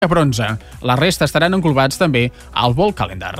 a bronze. La resta estaran englobats també al World Calendar.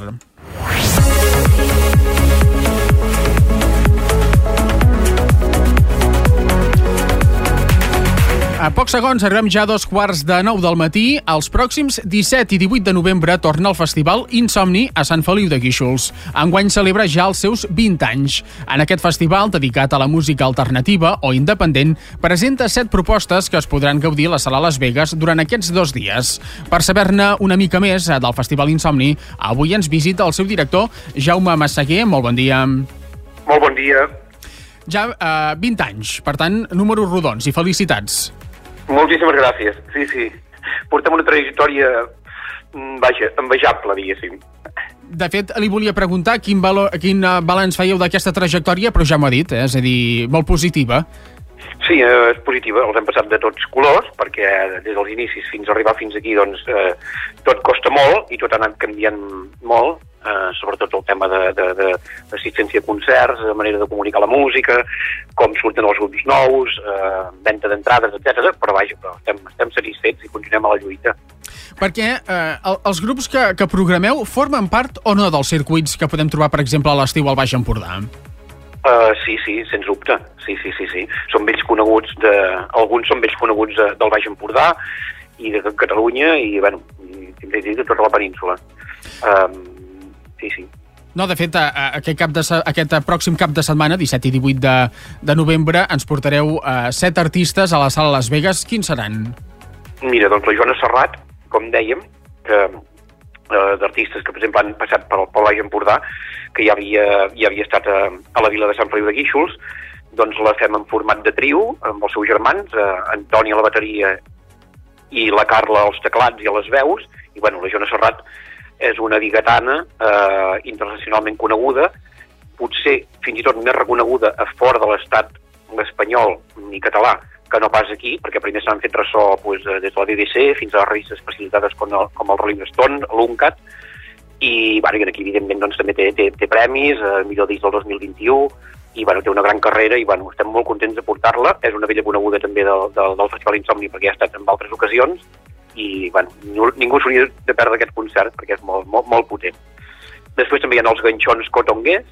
A pocs segons arribem ja a 8:45 del matí. Els pròxims 17 i 18 de novembre torna el Festival Insomni a Sant Feliu de Guíxols. Enguany celebra ja els seus 20 anys. En aquest festival, dedicat a la música alternativa o independent, presenta 7 propostes que es podran gaudir a la Sala Las Vegas durant aquests 2 dies. Per saber-ne una mica més del Festival Insomni, avui ens visita el seu director, Jaume Massaguer. Molt bon dia. Molt bon dia. Ja 20 anys, per tant, números rodons i felicitats. Moltíssimes gràcies. Sí. Portem una trajectòria, envejable, diguéssim. De fet, li volia preguntar quin balanç fèieu d'aquesta trajectòria, però ja m'ho ha dit, és a dir, molt positiva. Sí, és positiva. Els hem passat de tots colors, perquè des dels inicis fins a arribar fins aquí, doncs, tot costa molt i tot ha anat canviant molt, sobretot el tema d'assistència a concerts, de manera de comunicar la música, com surten els grups nous, venda d'entrades, etc. Però vaja, estem satisfets i continuem a la lluita. Perquè els grups que programeu formen part o no dels circuits que podem trobar, per exemple, a l'estiu al Baix Empordà? Sí, sens dubte. Sí. Són vells coneguts, alguns són vells coneguts del Baix Empordà i de Catalunya i, bueno, de tota la península. Sí. No, de fet, aquest pròxim cap de setmana, 17 i 18 de novembre, ens portareu 7 artistes a la Sala Las Vegas. Quins seran? Mira, doncs la Joana Serrat, com dèiem, d'artistes que, per exemple, han passat pel Baix Empordà, que ja havia estat a la vila de Sant Feliu de Guíxols, doncs la fem en format de trio, amb els seus germans, Antoni a la bateria i la Carla als teclats i a les veus, i, bueno, la Joana Serrat és una bigatana internacionalment coneguda, potser fins i tot més reconeguda a fora de l'estat espanyol i català que no pas aquí, perquè primer s'han fet ressò des de la BBC fins a les revistes especialitzades com el Rolling Stone, l'UNCAT, i aquí evidentment doncs, també té premis, millor disc del 2021, i té una gran carrera i estem molt contents de portar-la. És una vella coneguda també del Festival Insomni perquè ha estat en altres ocasions, i ningú s'hauria de perdre aquest concert perquè és molt potent. Després també hi ha els ganxons cotonguers,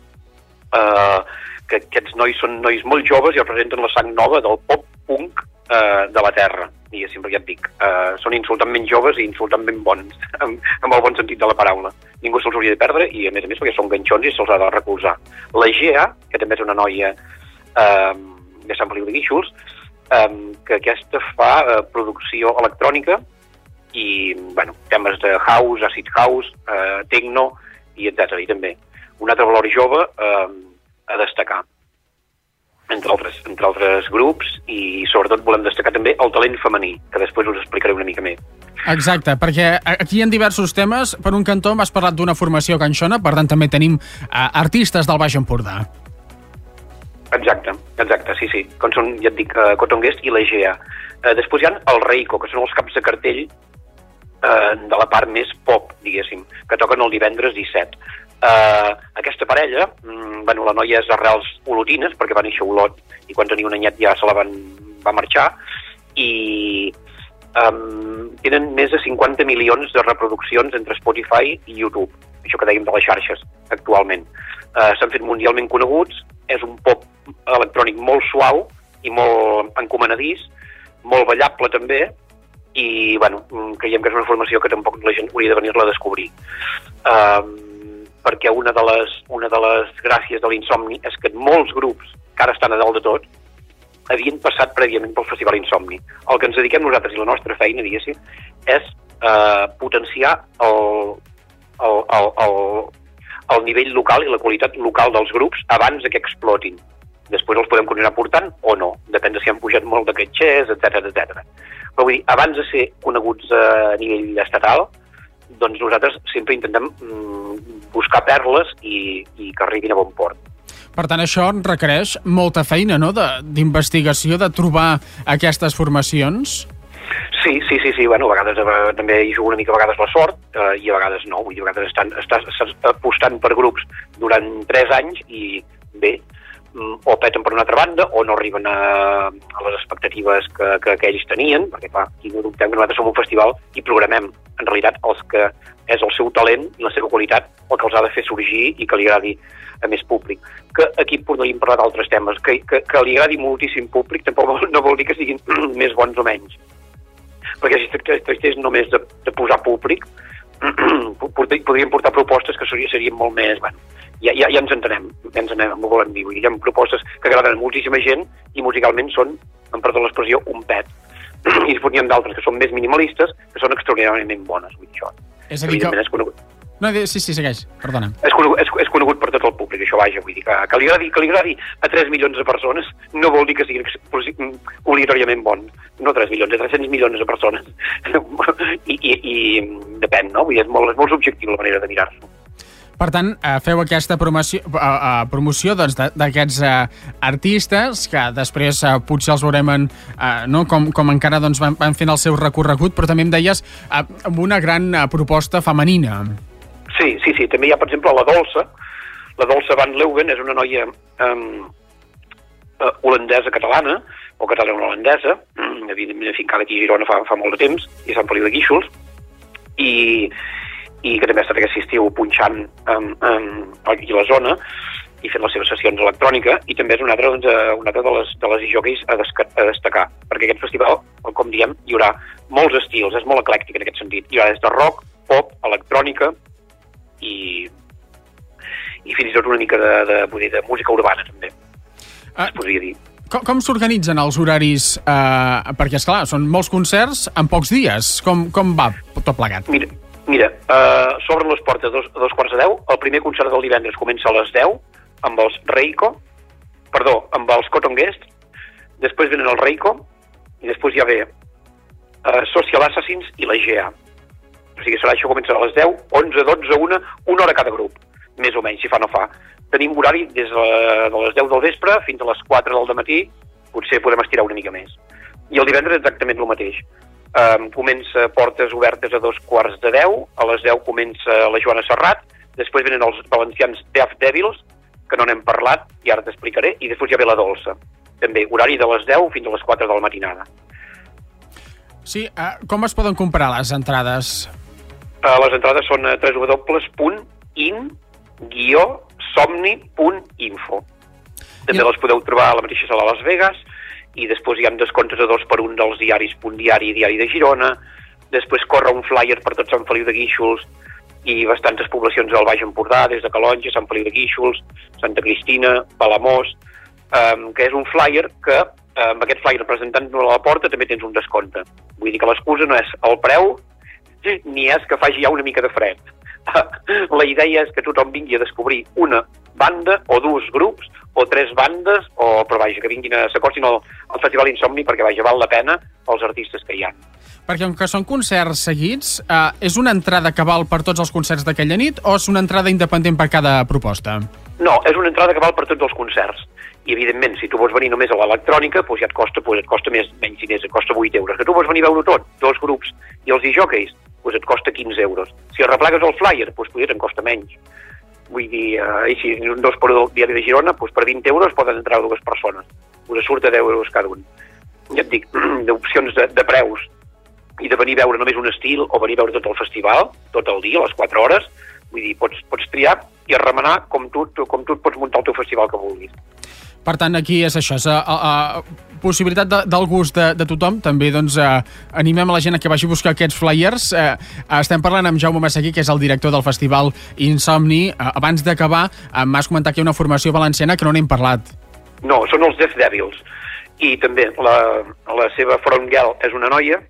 que aquests nois són nois molt joves i representen la sang nova del pop-punk de la terra, diguéssim, perquè ja et dic, són insultantment joves i insultantment bons, amb el bon sentit de la paraula. Ningú se'ls hauria de perdre i, a més perquè són ganxons i se'ls ha de recolzar. La Gea, que també és una noia de Sant Feliu de Guíxols, que aquesta fa producció electrònica i, temes de house, acid house, techno i etc. I també un altre valor jove a destacar, entre altres grups, i sobretot volem destacar també el talent femení, que després us explicaré una mica més. Exacte, perquè aquí hi ha diversos temes. Per un cantó m'has parlat d'una formació ganxona, per tant també tenim artistes del Baix Empordà. Exacte, sí. Com són, ja et dic, Cotonguers i la Gea. Després hi ha el Reiko, que són els caps de cartell de la part més pop, diguéssim, que toquen el divendres 17. Aquesta parella, la noia és d'arrels olotines, perquè va néixer a Olot i quan tenia un anyet ja se la va marxar, i tenen més de 50 milions de reproduccions entre Spotify i YouTube, això que dèiem de les xarxes actualment. S'han fet mundialment coneguts, és un pop electrònic molt suau i molt encomanadís, molt ballable també, i creiem que és una formació que tampoc la gent hauria de venir-la a descobrir. Perquè una de les gràcies de l'Insomni és que molts grups que ara estan a dalt de tot havien passat prèviament pel Festival Insomni. El que ens dediquem nosaltres i la nostra feina, diguéssim, és potenciar el nivell local i la qualitat local dels grups abans que explotin. Després els podem continuar portant o no, depèn de si han pujat molt de catxers, etc. Però vull dir, abans de ser coneguts a nivell estatal, doncs nosaltres sempre intentem buscar perles i que arribin a bon port. Per tant, això requereix molta feina, no?, d'investigació, de trobar aquestes formacions? Sí. A vegades també hi juga una mica a vegades la sort i a vegades no. Vull dir, a vegades estàs apostant per grups durant 3 anys i bé, o peten per una altra banda, o no arriben a les expectatives que ells tenien, perquè clar, aquí no dubtem que nosaltres som un festival i programem, en realitat, els que és el seu talent i la seva qualitat el que els ha de fer sorgir i que li agradi a més públic. Que aquí podríem parlar d'altres temes, que li agradi moltíssim públic tampoc no vol dir que siguin més bons o menys. Perquè si tractés només de posar públic, podríem portar propostes que serien molt més... Bueno, ja ens entenem, ho volem dir. Hi ha propostes que agraden a moltíssima gent i musicalment són, em perdó l'expressió, un pet. I després n'hi ha d'altres que són més minimalistes, que són extraordinàriament bones. Vull dir, això. És a dir que... És conegut. No, sí, segueix, perdona. És conegut per tot el públic, això, vaja, vull dir que li agradi a 3 milions de persones no vol dir que siguin obligatòriament bons. No 3 milions, 300 milions de persones. I depèn, no? Vull dir, és molt subjectiu la manera de mirar-s'ho. Per tant, feu aquesta promoció doncs, d'aquests artistes que després potser els veurem com encara doncs, van fent el seu recorregut, però també em deies amb una gran proposta femenina. Sí. També hi ha, per exemple, la Dolça. La Dolça Van Leuven és una noia holandesa-catalana, o catalana-holandesa, fincada aquí a Girona fa molt de temps, i a Sant Feliu de Guíxols, i que també ha estat aquest estiu punxant aquí a la zona i fent les seves sessions electrònica, i també és una altra de les jockeys a destacar, perquè aquest festival, com diem, hi haurà molts estils, és molt eclèctic en aquest sentit. Hi haurà des de rock, pop, electrònica i fins i tot una mica de música urbana, també, es podria dir. Com s'organitzen els horaris? Perquè, esclar, són molts concerts en pocs dies. Com va tot plegat? Mira, s'obren les portes a 2:45. El primer concert del divendres comença a les 10 amb els amb els Cotton Guest. Després venen els Reiko i després ja ve Social Assassins i la GA. O sigui, serà això, començarà a les 10, 11, 12, 1 hora cada grup, més o menys, si fa no fa. Tenim horari des de les 10 del vespre fins a les 4 del matí, potser podem estirar una mica més. I el divendres exactament el mateix. Comença portes obertes a 9:45, a les 10 comença la Joana Serrat, després venen els valencians Deaf Devils, que no n'hem parlat, i ara t'explicaré, i després ja ve la Dolça. També, horari de les 10 fins a les 4 de la matinada. Sí, com es poden comprar les entrades? Les entrades són a www.in-somni.info. També les podeu trobar a la mateixa sala de Las Vegas, i després hi ha descomptes a 2x1 dels diaris Punt Diari i Diari de Girona. Després corre un flyer per tot Sant Feliu de Guíxols i bastantes poblacions del Baix Empordà, des de Calonge, Sant Feliu de Guíxols, Santa Cristina, Palamós, que és un flyer que amb aquest flyer presentant-lo a la porta també tens un descompte. Vull dir que l'excusa no és el preu ni és que faci ja una mica de fred. La idea és que tothom vingui a descobrir una banda o dos grups o 3 bandes, però vaja, que vinguin s'acostin al Festival Insomni perquè vaja, val la pena els artistes que hi ha. Perquè com que són concerts seguits, és una entrada que val per tots els concerts d'aquella nit o és una entrada independent per cada proposta? No, és una entrada que val per tots els concerts. I evidentment, si tu vols venir només a l'electrònica, doncs ja et costa menys diners, et costa 8 euros. Que tu vols venir a veure tot, 2 grups i els disjòqueis, doncs et costa 15 euros. Si arreplegues el flyer, doncs potser te'n costa menys. Vull dir, i si un 2x1 del Diari de Girona, doncs per 20 euros poden entrar 2 persones. Us surt a 10 euros cada un. Ja et dic, d'opcions de preus i de venir a veure només un estil o venir a veure tot el festival, tot el dia, a les 4 hores, vull dir, pots triar i remenar com tu et pots muntar el teu festival que vulguis. Per tant, aquí és això, és possibilitat del gust de tothom. També doncs, animem a la gent a que vagi a buscar aquests flyers. Estem parlant amb Jaume Massaguí, que és el director del Festival Insomni. Abans d'acabar, m'has comentat que hi ha una formació valenciana que no n'hem parlat. No, són els Deaf Devils. I també la seva frontgirl és una noia,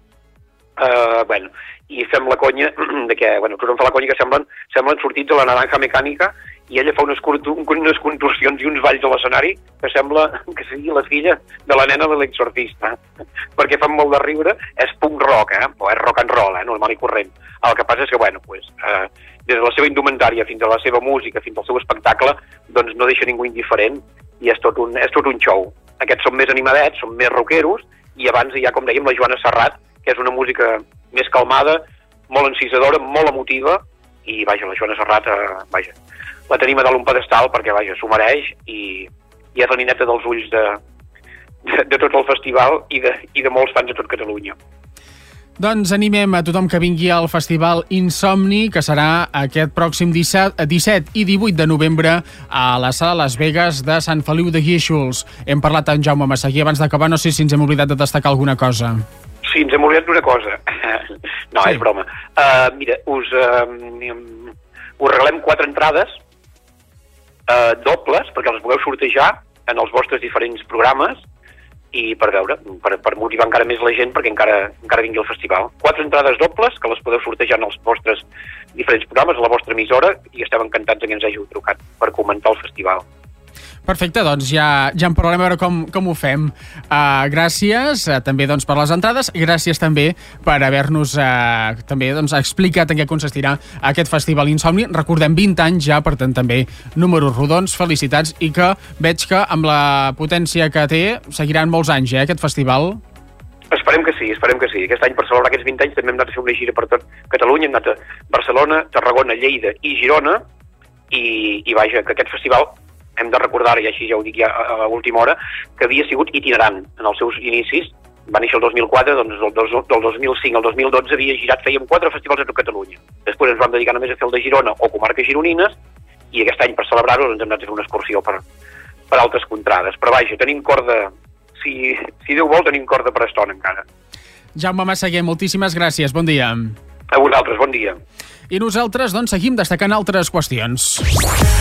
i fem la conya de que, tothom fa la conya que semblen sortits de la Naranja Mecànica, i ella fa unes contorsions i uns balls a l'escenari que sembla que sigui la filla de la nena de l'exorcista, perquè fan molt de riure. És punk rock, o és rock and roll, normal i corrent. El que passa és que, des de la seva indumentària fins a la seva música, fins al seu espectacle, doncs no deixa ningú indiferent, i és tot un show. Aquests són més animadets, són més rockeros, i abans hi ha, com dèiem, la Joana Serrat, que és una música més calmada, molt encisadora, molt emotiva, i, la Joana Serrat, la tenim a dalt un pedestal perquè, s'ho mereix, i i és la nineta dels ulls de tot el festival i de molts fans de tot Catalunya. Doncs animem a tothom que vingui al Festival Insomni, que serà aquest pròxim 17 i 18 de novembre a la Sala Las Vegas de Sant Feliu de Guíxols. Hem parlat amb Jaume Massaguer abans d'acabar, no sé si ens hem oblidat de destacar alguna cosa. Sí, ens hem oblidat d'una cosa. No, sí. És broma. Mira, us regalem 4 entrades dobles perquè les pugueu sortejar en els vostres diferents programes i per veure, per motivar encara més la gent perquè encara vingui al festival. 4 entrades dobles que les podeu sortejar en els vostres diferents programes, a la vostra emissora, i estem encantats que ens hàgiu trucat per comentar el festival. Perfecte, doncs ja en parlarem a veure com ho fem. Gràcies també doncs, per les entrades, gràcies també per haver-nos també doncs, explicat en què consistirà aquest Festival Insomni. Recordem 20 anys ja, per tant també números rodons, felicitats, i que veig que amb la potència que té seguiran molts anys, aquest festival. Esperem que sí. Aquest any, per celebrar aquests 20 anys, també hem anat a fer una gira per tot Catalunya, hem anat a Barcelona, Tarragona, Lleida i Girona, i vaja, que aquest festival, hem de recordar, i així ja ho dic ja a l'última hora, que havia sigut itinerant en els seus inicis. Va néixer el 2004, doncs del 2005 al 2012 havia girat, fèiem 4 festivals a tot Catalunya. Després ens vam dedicar només a fer el de Girona o comarques gironines, i aquest any, per celebrar-ho, ens hem anat a fer una excursió per altres contrades. Però vaja, tenim corda, si Déu vol, tenim corda per estona encara. Jaume Massaguer, moltíssimes gràcies, bon dia. A vosaltres, bon dia. I nosaltres, doncs, seguim destacant altres qüestions.